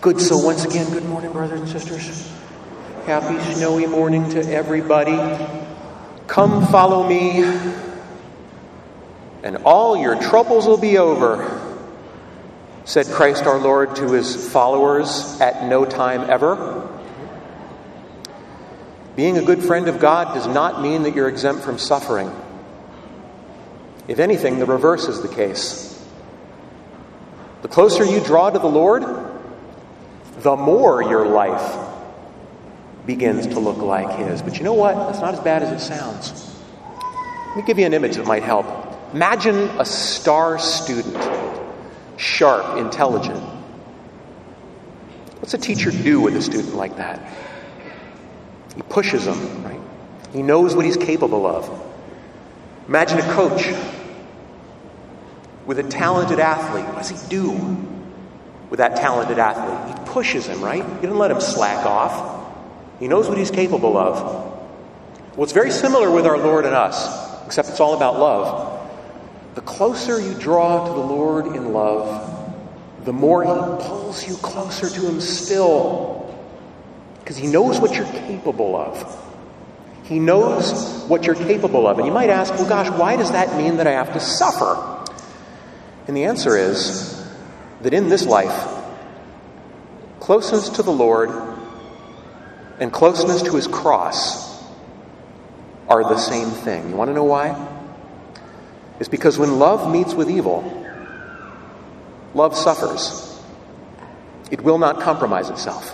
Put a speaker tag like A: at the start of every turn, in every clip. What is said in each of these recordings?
A: Good, so once again, good morning, brothers and sisters. Happy snowy morning to everybody. Come follow me, and all your troubles will be over, said Christ our Lord to his followers at no time ever. Being a good friend of God does not mean that you're exempt from suffering. If anything, the reverse is the case. The closer you draw to the Lord, the more your life begins to look like his. But you know what? That's not as bad as it sounds. Let me give you an image that might help. Imagine a star student, sharp, intelligent. What's a teacher do with a student like that? He pushes him, right? He knows what he's capable of. Imagine a coach with a talented athlete. What does he do with that talented athlete? He pushes him, right? He doesn't let him slack off. He knows what he's capable of. Well, it's very similar with our Lord and us, except it's all about love. The closer you draw to the Lord in love, the more he pulls you closer to him still, because he knows what you're capable of. He knows what you're capable of. And you might ask, well, gosh, why does that mean that I have to suffer? And the answer is that in this life, closeness to the Lord and closeness to his cross are the same thing. You want to know why? It's because when love meets with evil, love suffers. It will not compromise itself.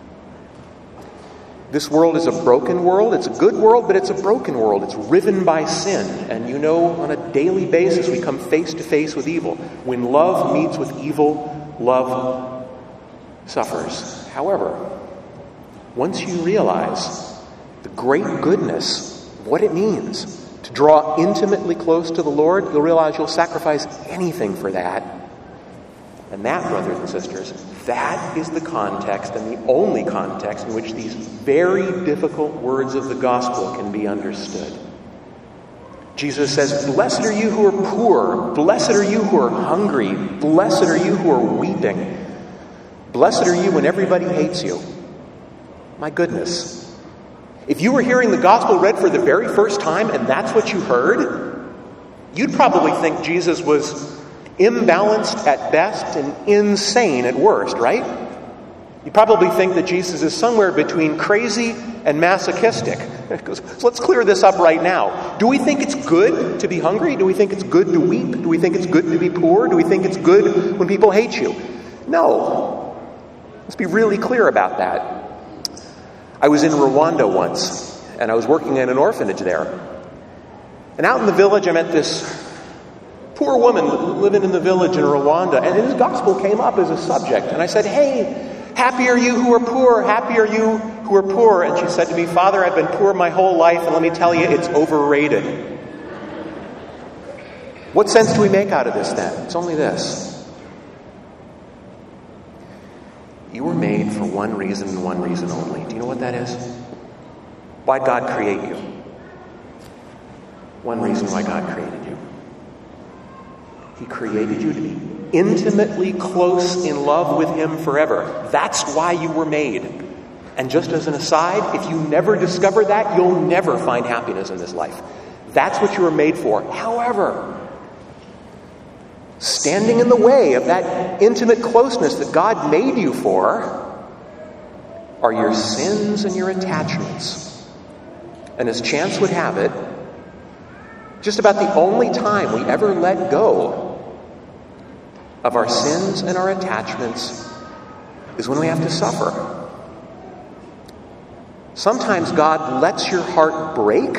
A: This world is a broken world. It's a good world, but it's a broken world. It's riven by sin. And you know, on a daily basis, we come face to face with evil. When love meets with evil, love suffers. However, once you realize the great goodness of what it means to draw intimately close to the Lord, you'll realize you'll sacrifice anything for that. And that, brothers and sisters, that is the context and the only context in which these very difficult words of the gospel can be understood. Jesus says, "Blessed are you who are poor. Blessed are you who are hungry. Blessed are you who are weeping. Blessed are you when everybody hates you." My goodness. If you were hearing the gospel read for the very first time and that's what you heard, you'd probably think Jesus was imbalanced at best and insane at worst, right? You probably think that Jesus is somewhere between crazy and masochistic. So let's clear this up right now. Do we think it's good to be hungry? Do we think it's good to weep? Do we think it's good to be poor? Do we think it's good when people hate you? No. Let's be really clear about that. I was in Rwanda once, and I was working in an orphanage there. And out in the village, I met this poor woman living in the village in Rwanda, and his gospel came up as a subject. And I said, "Hey, happy are you who are poor, happy are you who are poor." And she said to me, "Father, I've been poor my whole life, and let me tell you, it's overrated." What sense do we make out of this then? It's only this. You were made for one reason and one reason only. Do you know what that is? Why'd God create you? One reason why God created you. He created you to be intimately close in love with him forever. That's why you were made. And just as an aside, if you never discover that, you'll never find happiness in this life. That's what you were made for. However, standing in the way of that intimate closeness that God made you for are your sins and your attachments. And as chance would have it, just about the only time we ever let go of our sins and our attachments is when we have to suffer. Sometimes God lets your heart break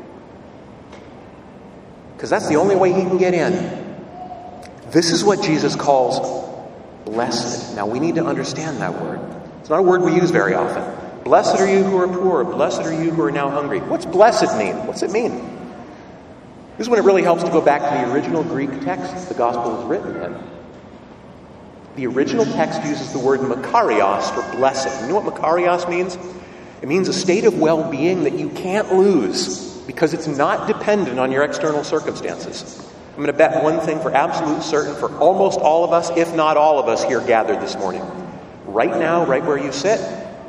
A: because that's the only way he can get in. This is what Jesus calls blessed. Now we need to understand that word. It's not a word we use very often. Blessed are you who are poor. Blessed are you who are now hungry. What's blessed mean? What's it mean? This is when it really helps to go back to the original Greek text the gospel was written in. The original text uses the word makarios for blessed. You know what makarios means? It means a state of well-being that you can't lose because it's not dependent on your external circumstances. I'm going to bet one thing for absolute certain for almost all of us, if not all of us here gathered this morning. right now, right where you sit.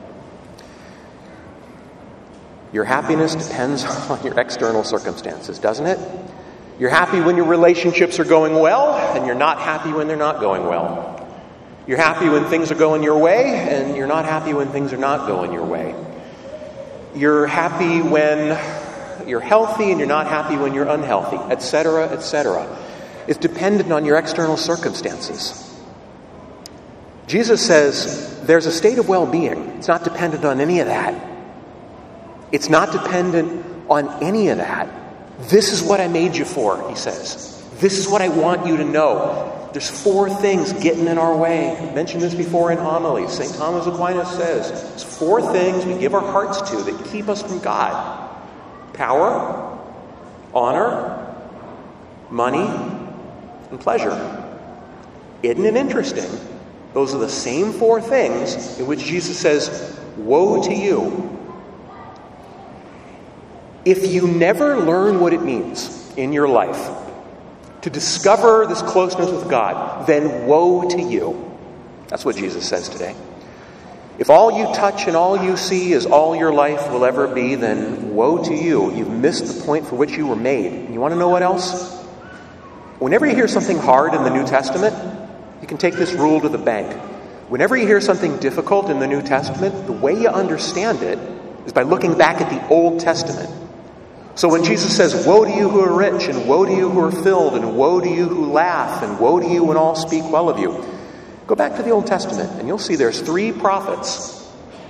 A: Your happiness depends on your external circumstances, doesn't it? You're happy when your relationships are going well, and you're not happy when they're not going well. You're happy when things are going your way, and you're not happy when things are not going your way. You're happy when you're healthy, and you're not happy when you're unhealthy, etc., etc. It's dependent on your external circumstances. Jesus says there's a state of well-being. It's not dependent on any of that. It's not dependent on any of that. This is what I made you for, he says. This is what I want you to know. There's 4 things getting in our way. I mentioned this before in homilies. St. Thomas Aquinas says, there's 4 things we give our hearts to that keep us from God. Power, honor, money, and pleasure. Isn't it interesting? Those are the same 4 things in which Jesus says, woe to you. If you never learn what it means in your life to discover this closeness with God, then woe to you. That's what Jesus says today. If all you touch and all you see is all your life will ever be, then woe to you. You've missed the point for which you were made. And you want to know what else? Whenever you hear something hard in the New Testament, you can take this rule to the bank. Whenever you hear something difficult in the New Testament, the way you understand it is by looking back at the Old Testament. So when Jesus says, woe to you who are rich, and woe to you who are filled, and woe to you who laugh, and woe to you when all speak well of you, go back to the Old Testament, and you'll see there's 3 prophets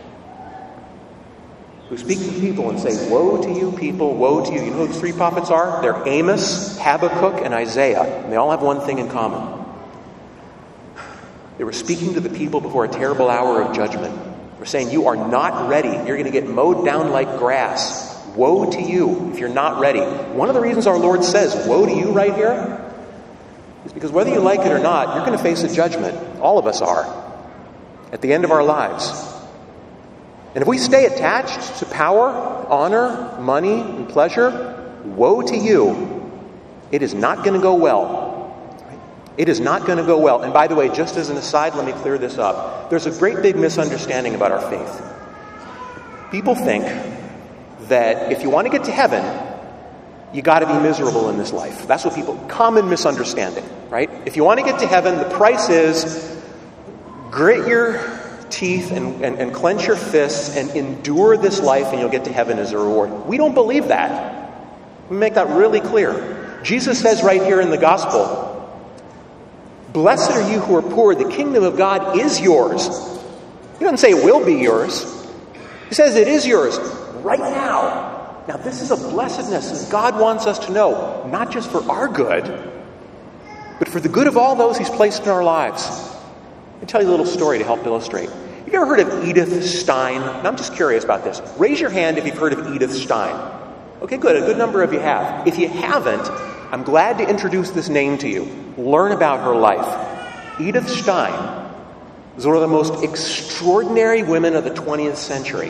A: who speak to people and say, woe to you people, woe to you. You know who the 3 prophets are? They're Amos, Habakkuk, and Isaiah. And they all have one thing in common. They were speaking to the people before a terrible hour of judgment. They're saying, you are not ready. You're going to get mowed down like grass. Woe to you if you're not ready. One of the reasons our Lord says, woe to you right here, is because whether you like it or not, you're going to face a judgment. All of us are. At the end of our lives. And if we stay attached to power, honor, money, and pleasure, woe to you. It is not going to go well. It is not going to go well. And by the way, just as an aside, let me clear this up. There's a great big misunderstanding about our faith. People think that if you want to get to heaven, you got to be miserable in this life. That's what people, common misunderstanding, right? If you want to get to heaven, the price is grit your teeth and clench your fists and endure this life and you'll get to heaven as a reward. We don't believe that. We make that really clear. Jesus says right here in the gospel, blessed are you who are poor, the kingdom of God is yours. He doesn't say it will be yours. He says it is yours. Right now. Now, this is a blessedness that God wants us to know, not just for our good, but for the good of all those he's placed in our lives. Let me tell you a little story to help illustrate. Have you ever heard of Edith Stein? And I'm just curious about this. Raise your hand if you've heard of Edith Stein. Okay, good. A good number of you have. If you haven't, I'm glad to introduce this name to you. Learn about her life. Edith Stein was one of the most extraordinary women of the 20th century.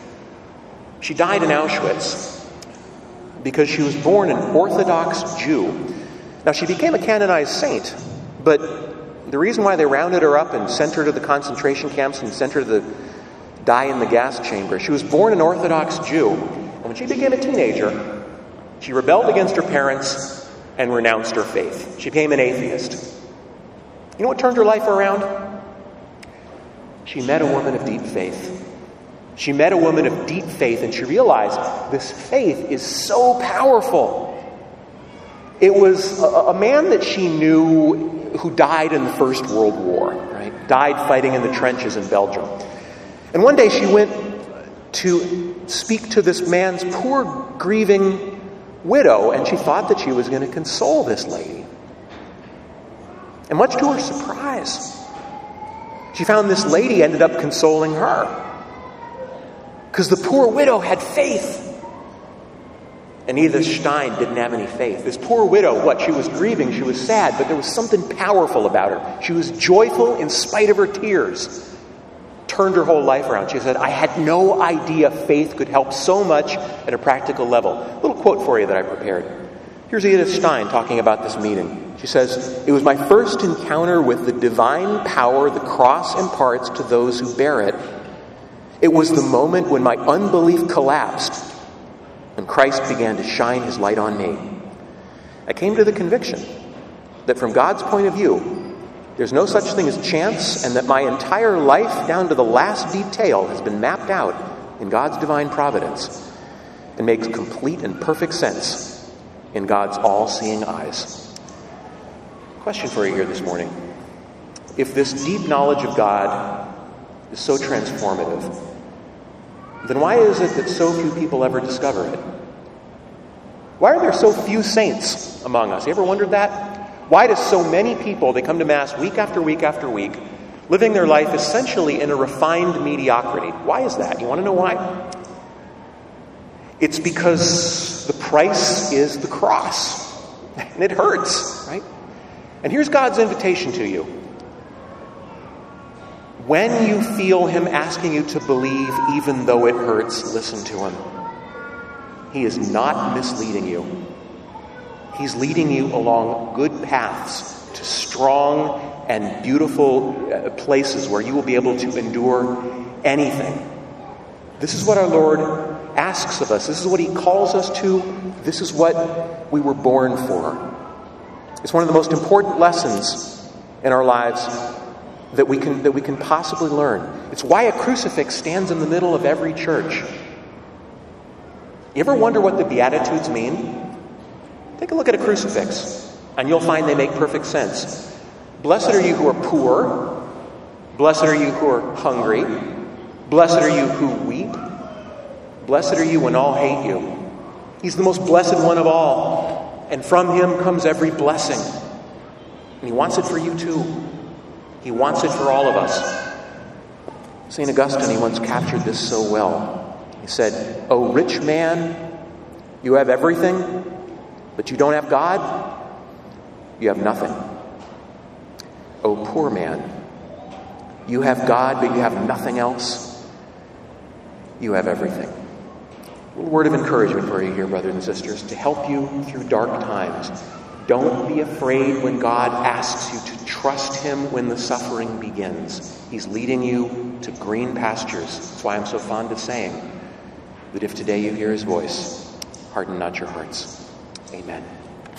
A: She died in Auschwitz because she was born an Orthodox Jew. Now, she became a canonized saint, but the reason why they rounded her up and sent her to the concentration camps and sent her to die in the gas chamber, she was born an Orthodox Jew. And when she became a teenager, she rebelled against her parents and renounced her faith. She became an atheist. You know what turned her life around? She met a woman of deep faith. She met a woman of deep faith, and she realized this faith is so powerful. It was a man that she knew who died in the First World War, right? Died fighting in the trenches in Belgium. And one day she went to speak to this man's poor, grieving widow, and she thought that she was going to console this lady. And much to her surprise, she found this lady ended up consoling her. Because the poor widow had faith. And Edith Stein didn't have any faith. This poor widow, what? She was grieving, she was sad, but there was something powerful about her. She was joyful in spite of her tears. Turned her whole life around. She said, I had no idea faith could help so much at a practical level. A little quote for you that I prepared. Here's Edith Stein talking about this meeting. She says, "It was my first encounter with the divine power the cross imparts to those who bear it. It was the moment when my unbelief collapsed and Christ began to shine his light on me. I came to the conviction that from God's point of view, there's no such thing as chance, and that my entire life, down to the last detail, has been mapped out in God's divine providence and makes complete and perfect sense in God's all-seeing eyes." Question for you here this morning. If this deep knowledge of God is so transformative, then why is it that so few people ever discover it? Why are there so few saints among us? You ever wondered that? Why do so many people, they come to Mass week after week after week, living their life essentially in a refined mediocrity? Why is that? You want to know why? It's because the price is the cross. And it hurts, right? And here's God's invitation to you. When you feel him asking you to believe even though it hurts, listen to him. He is not misleading you. He's leading you along good paths to strong and beautiful places where you will be able to endure anything. This is what our Lord asks of us. This is what he calls us to. This is what we were born for. It's one of the most important lessons in our lives that we can possibly learn. It's why a crucifix stands in the middle of every church. You ever wonder what the Beatitudes mean? Take a look at a crucifix, and you'll find they make perfect sense. Blessed are you who are poor. Blessed are you who are hungry. Blessed are you who weep. Blessed are you when all hate you. He's the most blessed one of all. And from him comes every blessing. And he wants it for you too. He wants it for all of us. St. Augustine, he once captured this so well. He said, "O rich man, you have everything, but you don't have God, you have nothing. O poor man, you have God, but you have nothing else, you have everything." A little word of encouragement for you here, brothers and sisters, to help you through dark times. Don't be afraid when God asks you to trust him when the suffering begins. He's leading you to green pastures. That's why I'm so fond of saying that if today you hear his voice, harden not your hearts. Amen.